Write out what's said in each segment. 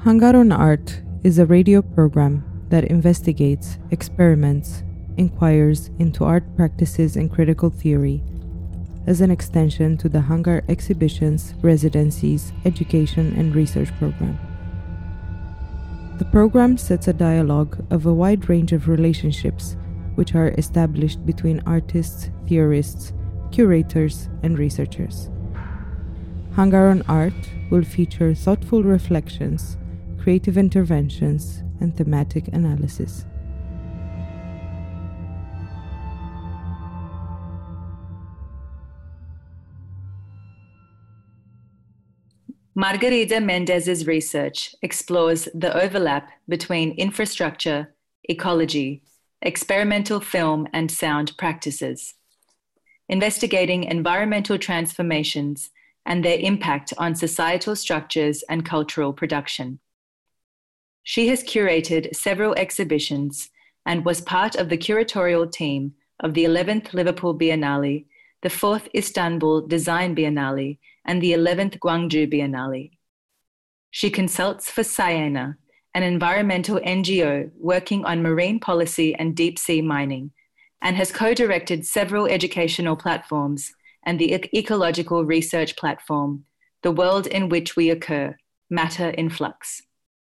Hangar on Art is a radio program that investigates, experiments, inquires into art practices and critical theory as an extension to the Hangar exhibitions, residencies, education, and research program. The program sets a dialogue of a wide range of relationships which are established between artists, theorists, curators, and researchers. Hangar on Art will feature thoughtful reflections, creative interventions, and thematic analysis. Margarida Mendez's research explores the overlap between infrastructure, ecology, experimental film and sound practices, investigating environmental transformations and their impact on societal structures and cultural production. She has curated several exhibitions and was part of the curatorial team of the 11th Liverpool Biennale, the 4th Istanbul Design Biennale, and the 11th Gwangju Biennale. She consults for Siena, an environmental NGO working on marine policy and deep sea mining, and has co-directed several educational platforms and the ecological research platform, The World in Which We Occur, Matter in Flux.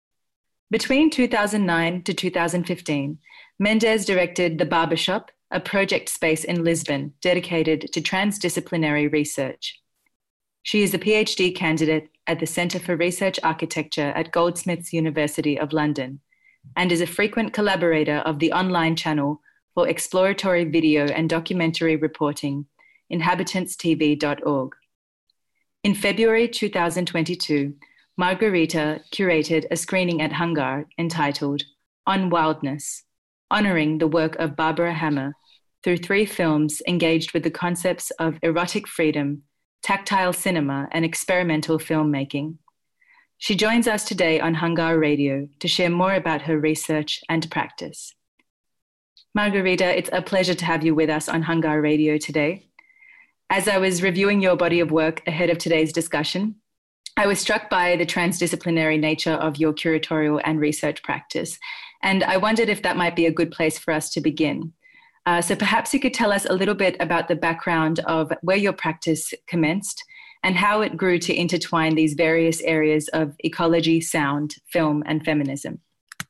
Between 2009 to 2015, Mendez directed The Barbershop, a project space in Lisbon dedicated to transdisciplinary research. She is a PhD candidate at the Centre for Research Architecture at Goldsmiths University of London and is a frequent collaborator of the online channel for exploratory video and documentary reporting, inhabitantstv.org. In February 2022, Margarita curated a screening at Hangar entitled On Wildness, honouring the work of Barbara Hammer through 3 films engaged with the concepts of erotic freedom, tactile cinema, and experimental filmmaking. She joins us today on Hangar Radio to share more about her research and practice. Margarita, it's a pleasure to have you with us on Hangar Radio today. As I was reviewing your body of work ahead of today's discussion, I was struck by the transdisciplinary nature of your curatorial and research practice, and I wondered if that might be a good place for us to begin. So perhaps you could tell us a little bit about the background of where your practice commenced and how it grew to intertwine these various areas of ecology, sound, film, and feminism.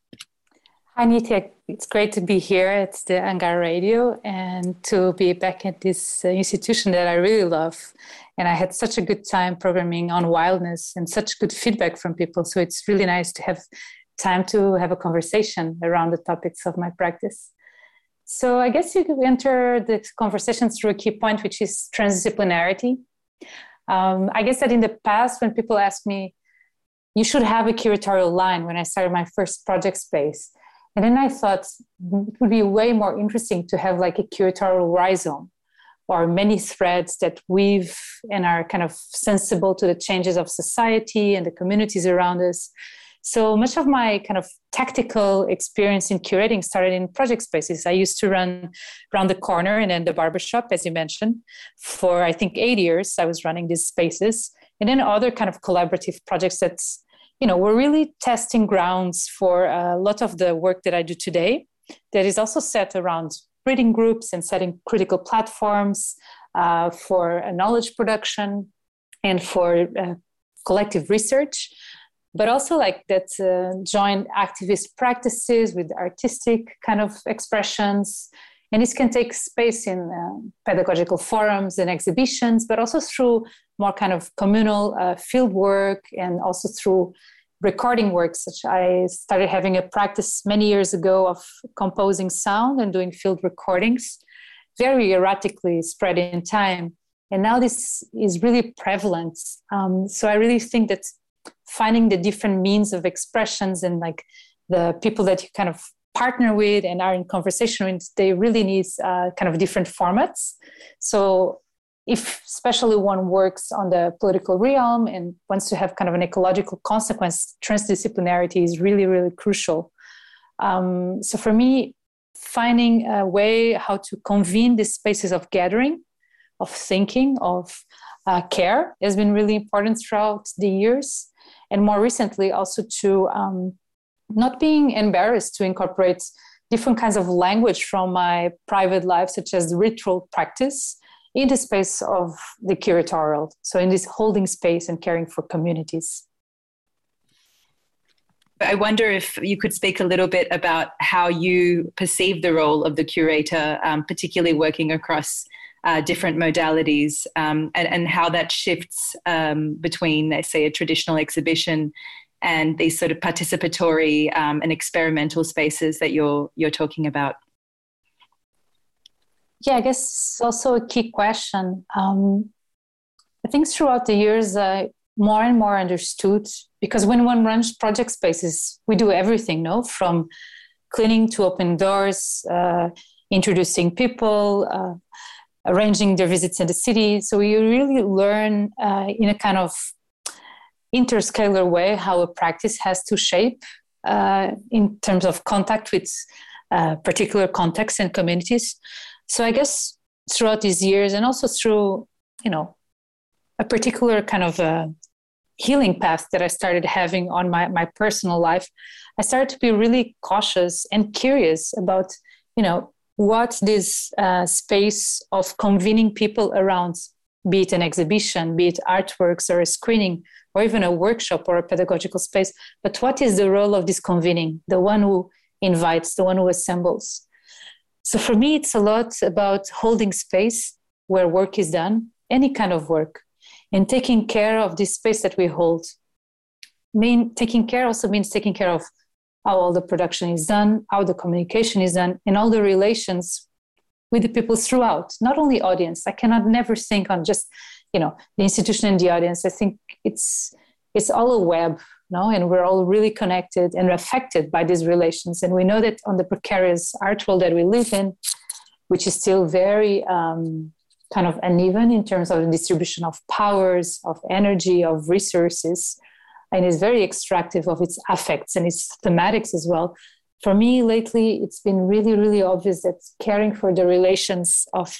Hi, Nitya. It's great to be here at the Hangar Radio and to be back at this institution that I really love. And I had such a good time programming on wildness and such good feedback from people. So it's really nice to have time to have a conversation around the topics of my practice. So I guess you could enter the conversation through a key point, which is transdisciplinarity. I guess that in the past, when people ask me, you should have a curatorial line when I started my first project space. And then I thought it would be way more interesting to have like a curatorial rhizome or many threads that weave and are kind of sensible to the changes of society and the communities around us. So much of my kind of tactical experience in curating started in project spaces. I used to run Around the Corner and then The Barbershop, as you mentioned. For, I think, 8 years, I was running these spaces. And then other kind of collaborative projects that, were really testing grounds for a lot of the work that I do today that is also set around reading groups and setting critical platforms for knowledge production and for collective research. But also like that joint activist practices with artistic kind of expressions. And this can take space in pedagogical forums and exhibitions, but also through more kind of communal field work and also through recording works. Such I started having a practice many years ago of composing sound and doing field recordings, very erratically spread in time. And now this is really prevalent. So I really think that finding the different means of expressions and like the people that you kind of partner with and are in conversation with, they really need kind of different formats. So if especially one works on the political realm and wants to have kind of an ecological consequence, transdisciplinarity is really, really crucial. So for me, finding a way how to convene these spaces of gathering, of thinking, of care has been really important throughout the years. and more recently also to not being embarrassed to incorporate different kinds of language from my private life, such as ritual practice, in the space of the curatorial. So in this holding space and caring for communities. I wonder if you could speak a little bit about how you perceive the role of the curator, particularly working across different modalities, and how that shifts between, let's say, a traditional exhibition and these sort of participatory and experimental spaces that you're talking about. Yeah, I guess it's also a key question. I think throughout the years, I more and more understood, because when one runs project spaces, we do everything, no? From cleaning to open doors, introducing people, arranging their visits in the city. So you really learn in a kind of interscalar way how a practice has to shape in terms of contact with particular contexts and communities. So I guess throughout these years, and also through, a particular kind of healing path that I started having on my personal life, I started to be really cautious and curious about, what this space of convening people around, be it an exhibition, be it artworks or a screening, or even a workshop or a pedagogical space, but what is the role of this convening, the one who invites, the one who assembles? So for me, it's a lot about holding space where work is done, any kind of work, and taking care of this space that we hold. Taking care also means taking care of how all the production is done, how the communication is done, and all the relations with the people throughout, not only audience. I cannot never think on just, the institution and the audience. I think it's all a web, and we're all really connected and affected by these relations. And we know that on the precarious art world that we live in, which is still very kind of uneven in terms of the distribution of powers, of energy, of resources, and is very extractive of its affects and its thematics as well. For me, lately, it's been really, really obvious that caring for the relations of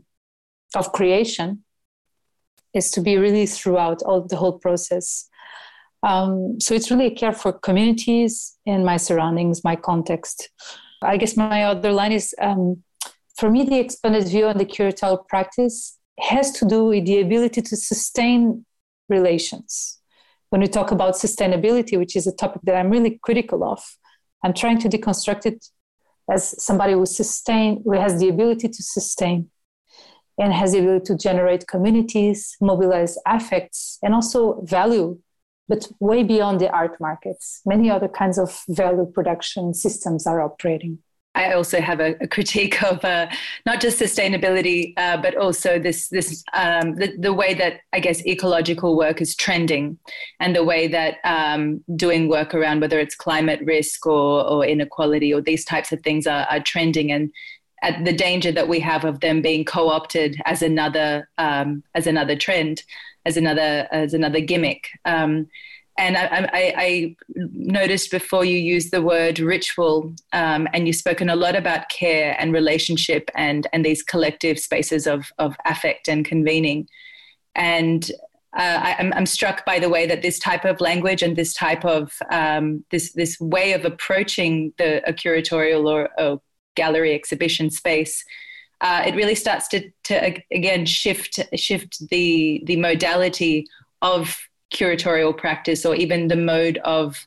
creation is to be really throughout the whole process. So it's really a care for communities and my surroundings, my context. I guess my other line is, for me, the expanded view on the curatorial practice has to do with the ability to sustain relations. When we talk about sustainability, which is a topic that I'm really critical of, I'm trying to deconstruct it as somebody who has the ability to sustain and has the ability to generate communities, mobilize affects, and also value, but way beyond the art markets. Many other kinds of value production systems are operating. I also have a critique of not just sustainability, but also the way that, I guess, ecological work is trending, and the way that doing work around whether it's climate risk or inequality or these types of things are trending, and at the danger that we have of them being co-opted as another trend, as another gimmick. And I noticed before you used the word ritual, and you've spoken a lot about care and relationship and these collective spaces of affect and convening. And I'm struck by the way that this type of language and this type of this way of approaching a curatorial or gallery exhibition space, it really starts to again shift the modality of curatorial practice, or even the mode of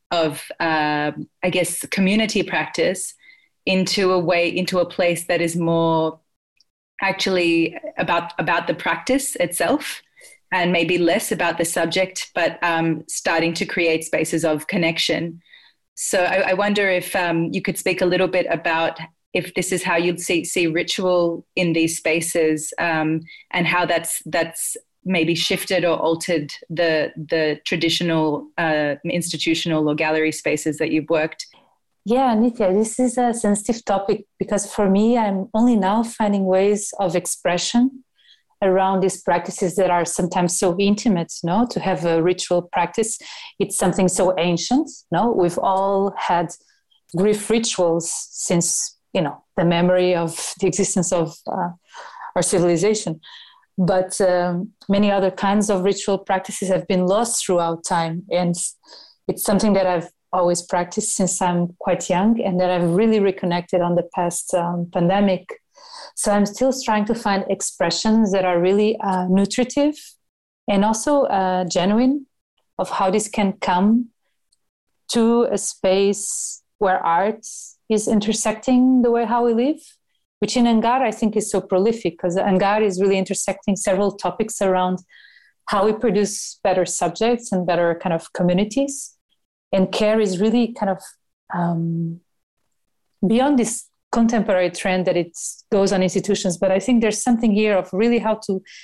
I guess community practice, into a place that is more actually about the practice itself, and maybe less about the subject, but starting to create spaces of connection. So I wonder if you could speak a little bit about if this is how you'd see ritual in these spaces, and how that's maybe shifted or altered the traditional institutional or gallery spaces that you've worked. Yeah, Nithya, this is a sensitive topic, because for me, I'm only now finding ways of expression around these practices that are sometimes so intimate. To have a ritual practice, it's something so ancient. We've all had grief rituals since the memory of the existence of our civilization. But many other kinds of ritual practices have been lost throughout time. And it's something that I've always practiced since I'm quite young, and that I've really reconnected on the past pandemic. So I'm still trying to find expressions that are really nutritive and also genuine, of how this can come to a space where art is intersecting the way how we live, which in Angar I think is so prolific, because Angar is really intersecting several topics around how we produce better subjects and better kind of communities. And care is really kind of beyond this contemporary trend that it goes on institutions. But I think there's something here of really how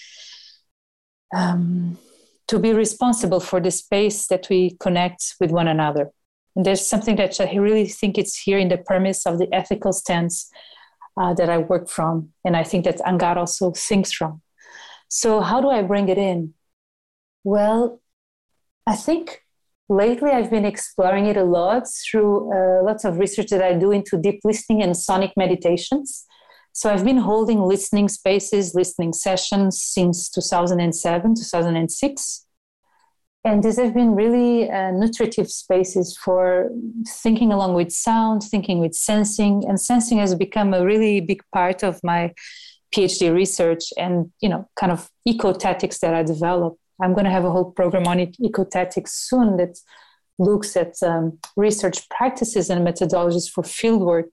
to be responsible for the space that we connect with one another. And there's something that I really think it's here in the premise of the ethical stance that I work from. And I think that Angar also thinks from. So how do I bring it in? Well, I think lately I've been exploring it a lot through lots of research that I do into deep listening and sonic meditations. So I've been holding listening spaces, listening sessions since 2007, 2006. And these have been really nutritive spaces for thinking along with sound, thinking with sensing. And sensing has become a really big part of my PhD research and, kind of ecotatics that I developed. I'm going to have a whole program on ecotatics soon that looks at research practices and methodologies for fieldwork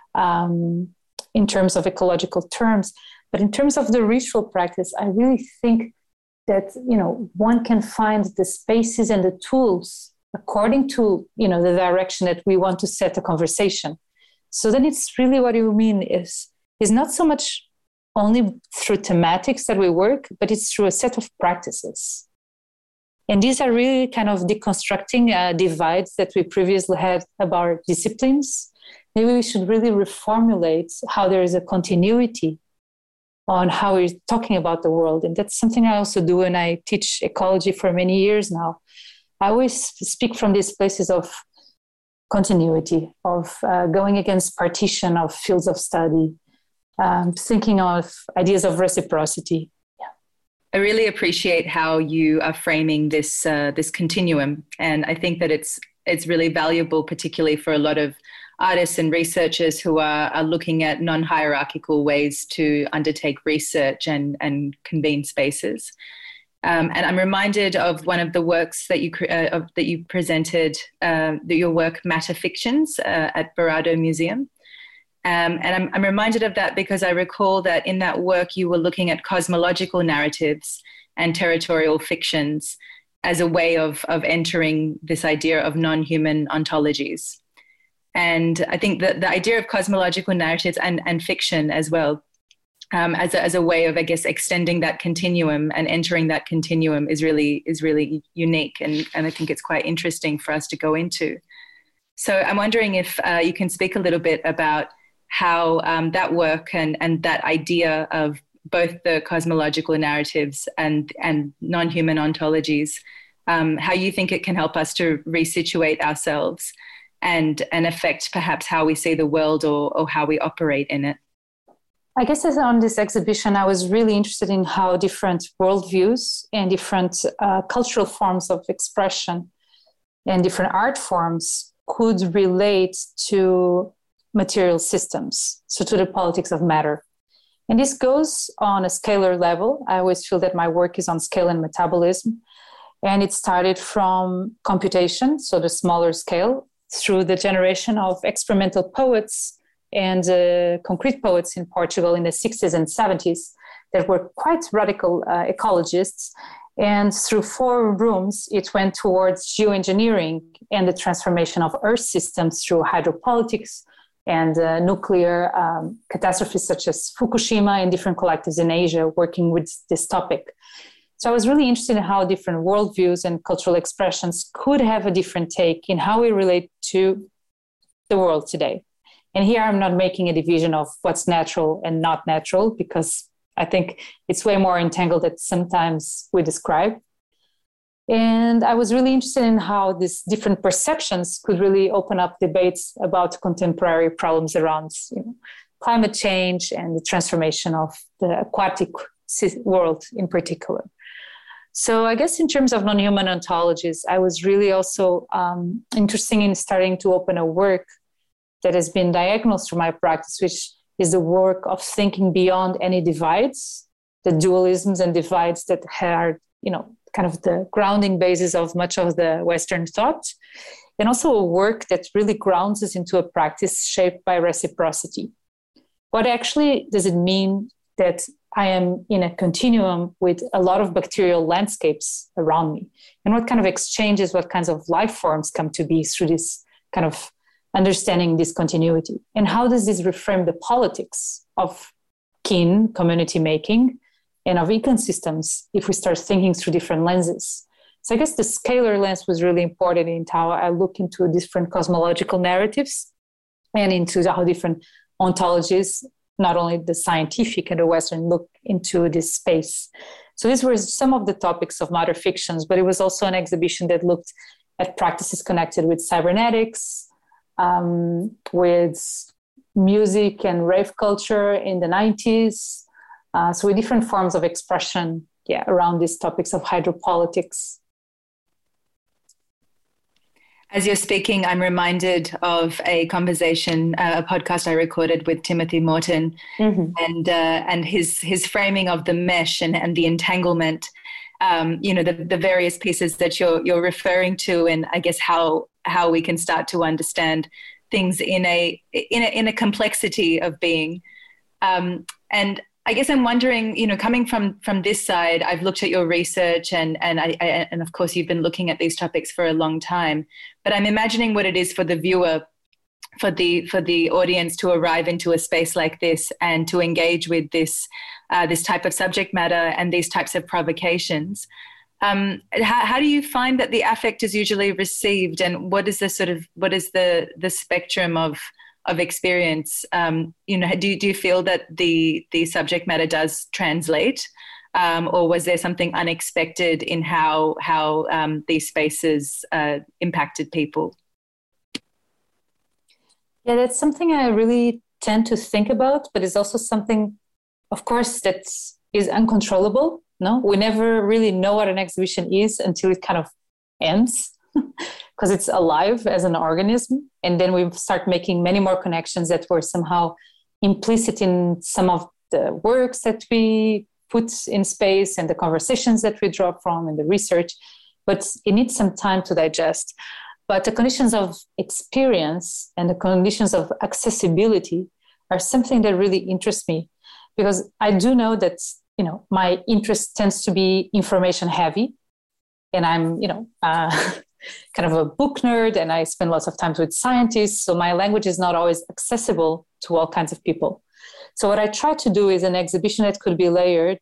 in terms of ecological terms. But in terms of the ritual practice, I really think that, one can find the spaces and the tools according to, the direction that we want to set a conversation. So then it's really what you mean is not so much only through thematics that we work, but it's through a set of practices. And these are really kind of deconstructing divides that we previously had about disciplines. Maybe we should really reformulate how there is a continuity on how we're talking about the world. And that's something I also do when I teach ecology for many years now. I always speak from these places of continuity, of going against partition of fields of study, thinking of ideas of reciprocity. Yeah. I really appreciate how you are framing this this continuum, and I think that it's really valuable, particularly for a lot of artists and researchers who are looking at non-hierarchical ways to undertake research and convene spaces. And I'm reminded of one of the works that you presented, your work Matter Fictions at Barado Museum. And I'm reminded of that because I recall that in that work you were looking at cosmological narratives and territorial fictions as a way of entering this idea of non-human ontologies. And I think that the idea of cosmological narratives and fiction as well, as a way of, I guess, extending that continuum and entering that continuum is really unique. And I think it's quite interesting for us to go into. So I'm wondering if you can speak a little bit about how that work and that idea of both the cosmological narratives and non-human ontologies, how you think it can help us to resituate ourselves and affect perhaps how we see the world or how we operate in it. I guess as on this exhibition, I was really interested in how different worldviews and different cultural forms of expression and different art forms could relate to material systems, so to the politics of matter. And this goes on a scalar level. I always feel that my work is on scale and metabolism. And it started from computation, so the smaller scale, through the generation of experimental poets and concrete poets in Portugal in the 60s and 70s that were quite radical ecologists. And through 4 rooms, it went towards geoengineering and the transformation of Earth systems through hydropolitics and nuclear catastrophes such as Fukushima and different collectives in Asia working with this topic. So I was really interested in how different worldviews and cultural expressions could have a different take in how we relate to the world today. And here I'm not making a division of what's natural and not natural, because I think it's way more entangled than sometimes we describe. And I was really interested in how these different perceptions could really open up debates about contemporary problems around climate change and the transformation of the aquatic world in particular. So I guess in terms of non-human ontologies, I was really also interested in starting to open a work that has been diagnosed through my practice, which is the work of thinking beyond any divides, the dualisms and divides that are, kind of the grounding basis of much of the Western thought, and also a work that really grounds us into a practice shaped by reciprocity. What actually does it mean that I am in a continuum with a lot of bacterial landscapes around me? And what kind of exchanges, what kinds of life forms come to be through this kind of understanding this continuity? And how does this reframe the politics of kin, community making, and of ecosystems if we start thinking through different lenses? So I guess the scalar lens was really important in how I look into different cosmological narratives and into how different ontologies, not only the scientific and the Western, look into this space. So these were some of the topics of Matter Fictions, but it was also an exhibition that looked at practices connected with cybernetics, with music and rave culture in the 90s. So with different forms of expression, around these topics of hydropolitics. As you're speaking, I'm reminded of a conversation, a podcast I recorded with Timothy Morton, and his framing of the mesh and the entanglement. The various pieces that you're referring to, and I guess how we can start to understand things in a complexity of being. And I guess I'm wondering, coming from this side, I've looked at your research and of course you've been looking at these topics for a long time, but I'm imagining what it is for the viewer, for the audience to arrive into a space like this and to engage with this type of subject matter and these types of provocations. How do you find that the affect is usually received, and what is the spectrum of experience? Do you feel that the subject matter does translate, or was there something unexpected in how these spaces impacted people? Yeah, that's something I really tend to think about, but it's also something, of course, that is uncontrollable. No, we never really know what an exhibition is until it kind of ends, because it's alive as an organism. And then we start making many more connections that were somehow implicit in some of the works that we put in space and the conversations that we draw from and the research. But it needs some time to digest. But the conditions of experience and the conditions of accessibility are something that really interests me, because I do know that, my interest tends to be information heavy, and I'm, kind of a book nerd, and I spend lots of time with scientists. So my language is not always accessible to all kinds of people. So what I try to do is an exhibition that could be layered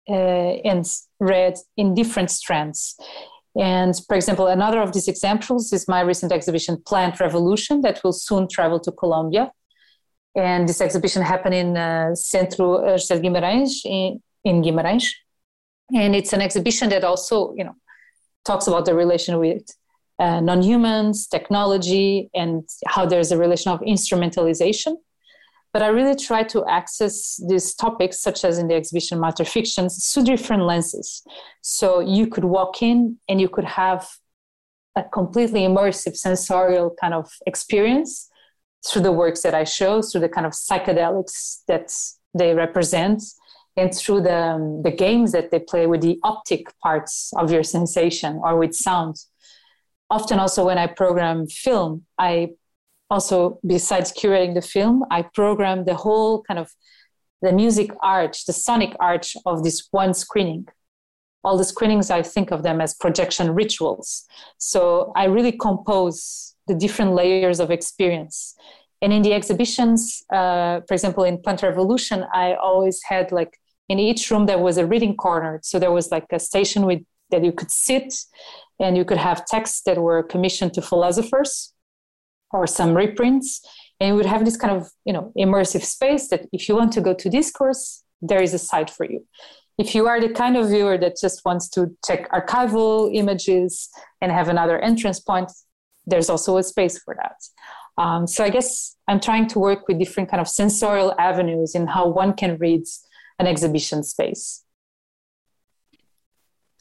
and read in different strands. And for example, another of these examples is my recent exhibition, Plant Revolution, that will soon travel to Colombia. And this exhibition happened in Centro José Guimarães in Guimarães. And it's an exhibition that also, talks about the relation with non-humans, technology, and how there's a relation of instrumentalization. But I really try to access these topics, such as in the exhibition Matter Fictions, through different lenses. So you could walk in and you could have a completely immersive sensorial kind of experience through the works that I show, through the kind of psychedelics that they represent, and through the games that they play with the optic parts of your sensation or with sound. Often also when I program film, I also, besides curating the film, I program the whole kind of the music arch, the sonic arch of this one screening. All the screenings, I think of them as projection rituals. So I really compose the different layers of experience. And in the exhibitions, for example, in Plant Revolution, I always had in each room there was a reading corner. So there was a station that you could sit, and you could have texts that were commissioned to philosophers or some reprints. And you would have this kind of, immersive space that if you want to go to discourse, there is a site for you. If you are the kind of viewer that just wants to check archival images and have another entrance point, there's also a space for that. So I guess I'm trying to work with different kind of sensorial avenues in how one can read an exhibition space.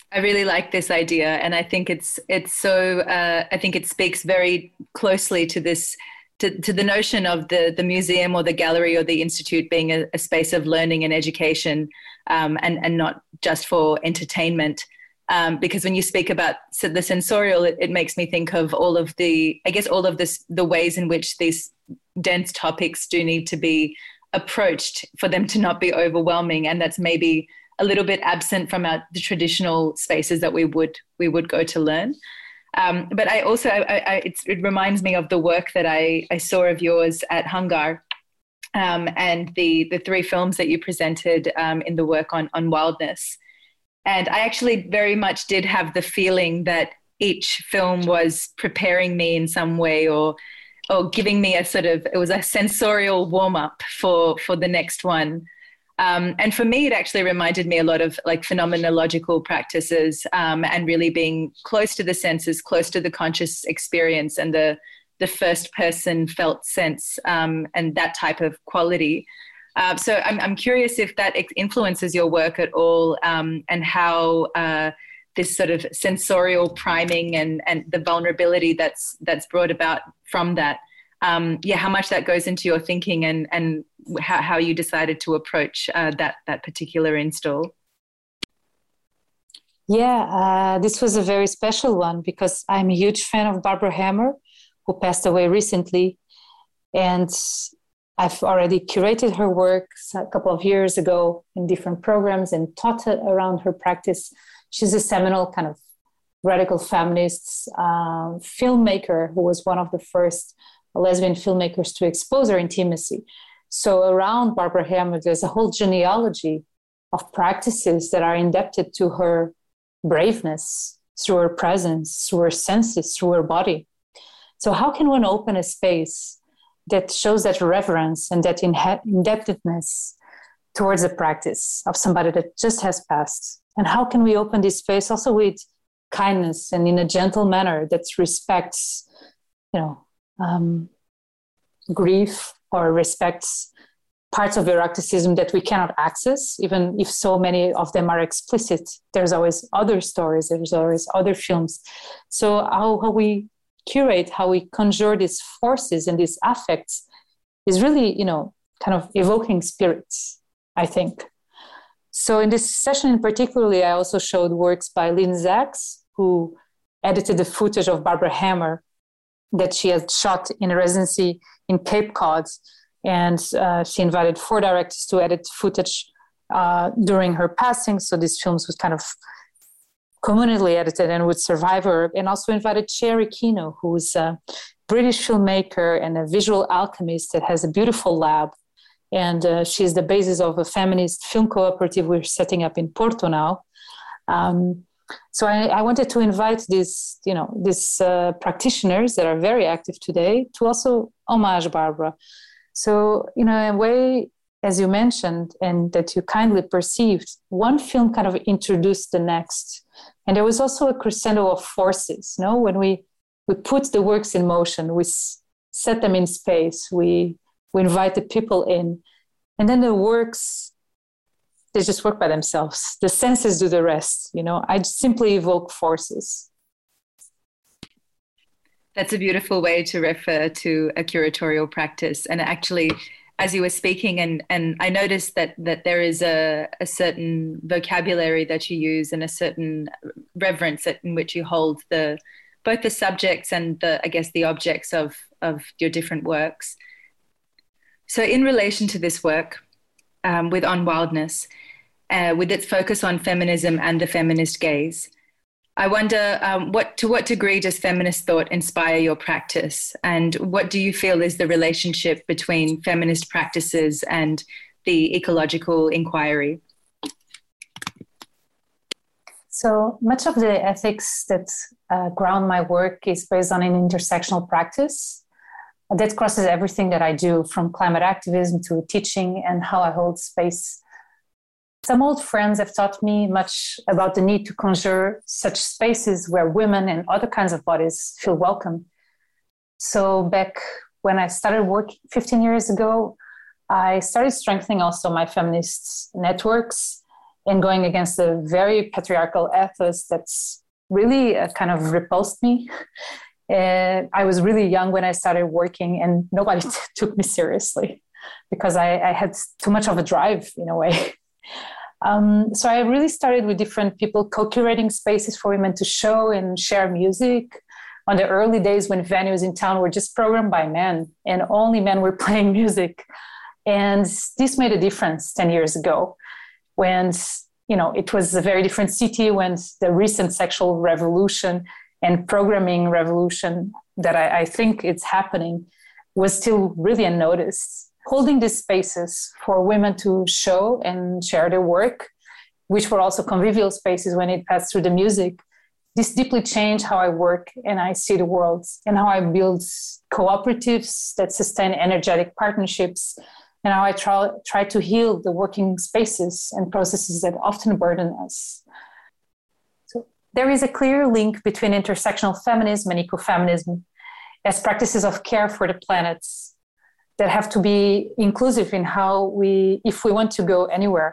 I really like this idea, and I think it's so. I think it speaks very closely to this to the notion of the museum or the gallery or the institute being a space of learning and education, and not just for entertainment. Because when you speak about the sensorial, it makes me think of all of the ways in which these dense topics do need to be approached for them to not be overwhelming, and that's maybe a little bit absent from the traditional spaces that we would go to learn. But I also, it reminds me of the work that I saw of yours at Hungar, and the three films that you presented in the work on wildness. And I actually very much did have the feeling that each film was preparing me in some way, or giving me it was a sensorial warm up for the next one. And for me, it actually reminded me a lot of like phenomenological practices, and really being close to the senses, close to the conscious experience and the first person felt sense, and that type of quality. So I'm curious if that influences your work at all, and how this sort of sensorial priming and the vulnerability that's brought about from that. How much that goes into your thinking, and how you decided to approach that particular install. Yeah, this was a very special one because I'm a huge fan of Barbara Hammer, who passed away recently. And I've already curated her work a couple of years ago in different programs and taught around her practice. She's a seminal kind of radical feminist filmmaker who was one of the first lesbian filmmakers to expose her intimacy. So around Barbara Hammer, there's a whole genealogy of practices that are indebted to her braveness, through her presence, through her senses, through her body. So how can one open a space that shows that reverence and that indebtedness towards the practice of somebody that just has passed? And how can we open this space also with kindness and in a gentle manner that respects, grief, or respects parts of eroticism that we cannot access, even if so many of them are explicit. There's always other stories, there's always other films. So how we curate, how we conjure these forces and these affects is really, kind of evoking spirits, I think. So in this session in particularly, I also showed works by Lynn Sachs, who edited the footage of Barbara Hammer that she had shot in a residency in Cape Cod. And she invited 4 directors to edit footage during her passing. So these films was kind of communally edited and would survive her. And also invited Cherry Kino, who's a British filmmaker and a visual alchemist that has a beautiful lab. And she's the basis of a feminist film cooperative we're setting up in Porto now. So I wanted to invite these practitioners that are very active today to also homage Barbara. So, in a way, as you mentioned, and that you kindly perceived, one film kind of introduced the next. And there was also a crescendo of forces. When we put the works in motion, we set them in space, we invite the people in, and then the works, they just work by themselves. The senses do the rest. I simply evoke forces. That's a beautiful way to refer to a curatorial practice. And actually, as you were speaking, and I noticed that there is a certain vocabulary that you use and a certain reverence in which you hold both the subjects and the objects of your different works. So in relation to this work, with On Wildness, with its focus on feminism and the feminist gaze, I wonder to what degree does feminist thought inspire your practice, and what do you feel is the relationship between feminist practices and the ecological inquiry? So much of the ethics that ground my work is based on an intersectional practice that crosses everything that I do, from climate activism to teaching and how I hold space. Some old friends have taught me much about the need to conjure such spaces where women and other kinds of bodies feel welcome. So back when I started working 15 years ago, I started strengthening also my feminist networks and going against a very patriarchal ethos that's really kind of repulsed me. And I was really young when I started working, and nobody took me seriously because I had too much of a drive in a way. So I really started with different people co-curating spaces for women to show and share music. On the early days when venues in town were just programmed by men and only men were playing music. And this made a difference 10 years ago when, it was a very different city, when the recent sexual revolution and programming revolution that I think it's happening was still really unnoticed. Holding these spaces for women to show and share their work, which were also convivial spaces when it passed through the music, this deeply changed how I work and I see the world, and how I build cooperatives that sustain energetic partnerships, and how I try to heal the working spaces and processes that often burden us. So there is a clear link between intersectional feminism and ecofeminism as practices of care for the planet that have to be inclusive in if we want to go anywhere.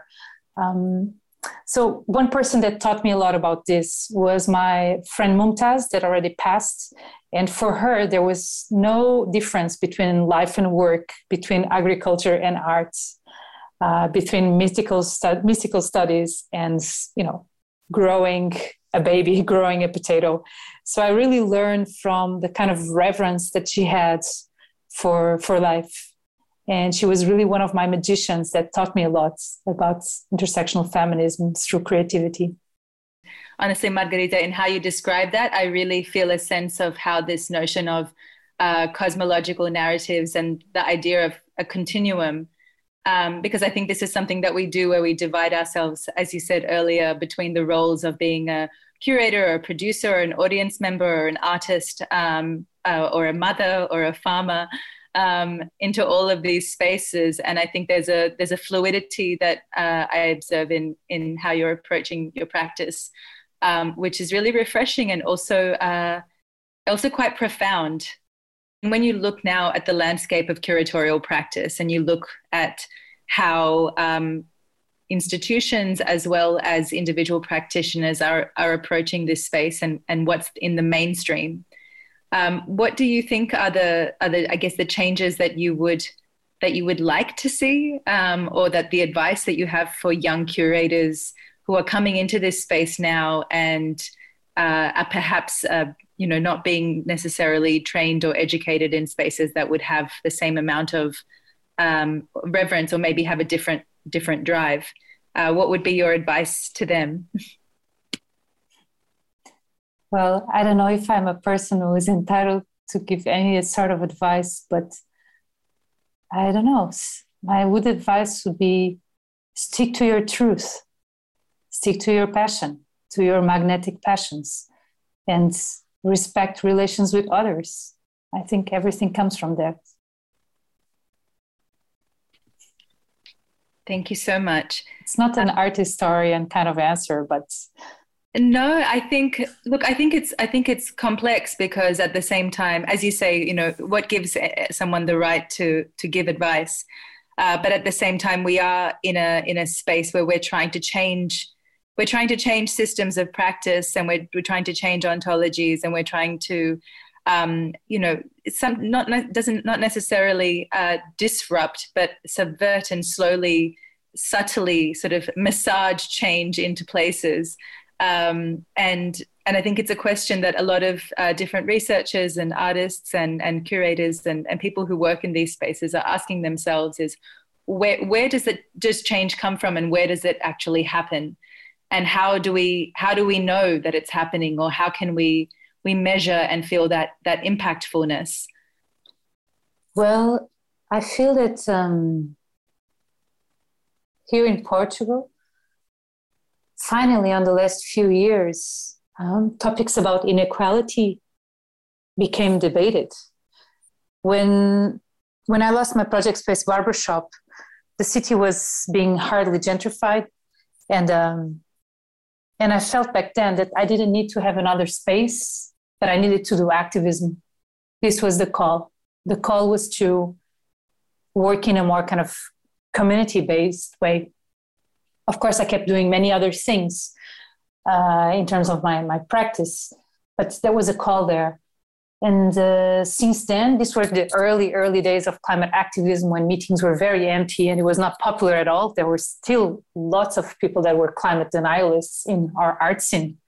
So one person that taught me a lot about this was my friend Mumtaz that already passed. And for her, there was no difference between life and work, between agriculture and arts, between mystical studies and, growing a baby, growing a potato. So I really learned from the kind of reverence that she had for life. And she was really one of my magicians that taught me a lot about intersectional feminism through creativity. Honestly, Margarita, in how you describe that, I really feel a sense of how this notion of cosmological narratives and the idea of a continuum, because I think this is something that we do where we divide ourselves, as you said earlier, between the roles of being a curator or a producer or an audience member or an artist or a mother or a farmer, into all of these spaces. And I think there's a fluidity that I observe in how you're approaching your practice, which is really refreshing and also quite profound. And when you look now at the landscape of curatorial practice and you look at how institutions as well as individual practitioners are approaching this space and what's in the mainstream, what do you think are the changes that you would like to see, or that the advice that you have for young curators who are coming into this space now and are perhaps not being necessarily trained or educated in spaces that would have the same amount of reverence or maybe have a different drive? What would be your advice to them? Well, I don't know if I'm a person who is entitled to give any sort of advice, but I don't know. My advice would be stick to your truth, stick to your passion, to your magnetic passions, and respect relations with others. I think everything comes from that. Thank you so much. It's not an art historian kind of answer, but no, I think it's complex because at the same time, as you say, what gives someone the right to give advice? But at the same time, we are in a space where we're trying to change systems of practice, and we're trying to change ontologies, and we're trying to, not necessarily disrupt, but subvert and slowly, subtly sort of massage change into places. And I think it's a question that a lot of different researchers and artists and curators and people who work in these spaces are asking themselves is where does change come from, and where does it actually happen? And how do we know that it's happening, or how can we measure and feel that impactfulness? Well, I feel that here in Portugal, finally, on the last few years, topics about inequality became debated. When I lost my project space barbershop, the city was being hardly gentrified, and I felt back then that I didn't need to have another space, but I needed to do activism. This was the call. The call was to work in a more kind of community-based way. Of course, I kept doing many other things in terms of my practice, but there was a call there. And since then, these were the early days of climate activism, when meetings were very empty and it was not popular at all. There were still lots of people that were climate denialists in our art scene.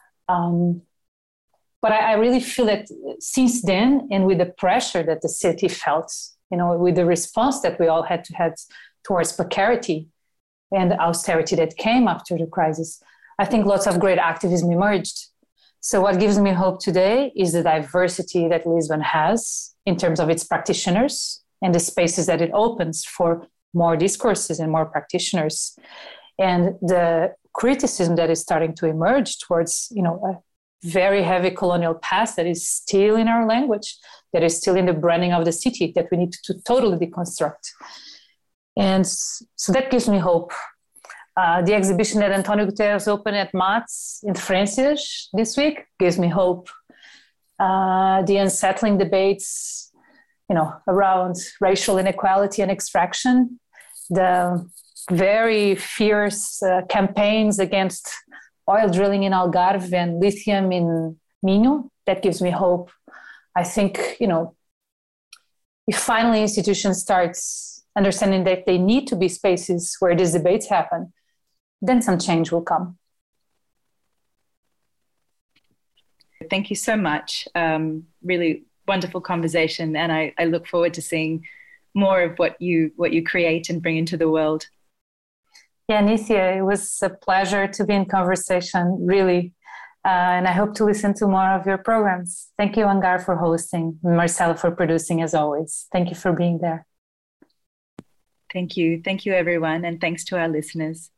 But I really feel that since then, and with the pressure that the city felt, with the response that we all had to have towards precarity and the austerity that came after the crisis, I think lots of great activism emerged. So what gives me hope today is the diversity that Lisbon has in terms of its practitioners and the spaces that it opens for more discourses and more practitioners. And the criticism that is starting to emerge towards, a very heavy colonial past that is still in our language, that is still in the branding of the city, that we need to totally deconstruct. And so that gives me hope. The exhibition that Antonio Guterres opened at MATS in Francis this week gives me hope. The unsettling debates, around racial inequality and extraction, the very fierce campaigns against oil drilling in Algarve and lithium in Minho, that gives me hope. I think, if finally institutions start understanding that they need to be spaces where these debates happen, then some change will come. Thank you so much. Really wonderful conversation, and I look forward to seeing more of what you create and bring into the world. Yeah, Nithya, it was a pleasure to be in conversation, really. And I hope to listen to more of your programs. Thank you, Angar, for hosting, Marcela for producing, as always. Thank you for being there. Thank you. Thank you, everyone, and thanks to our listeners.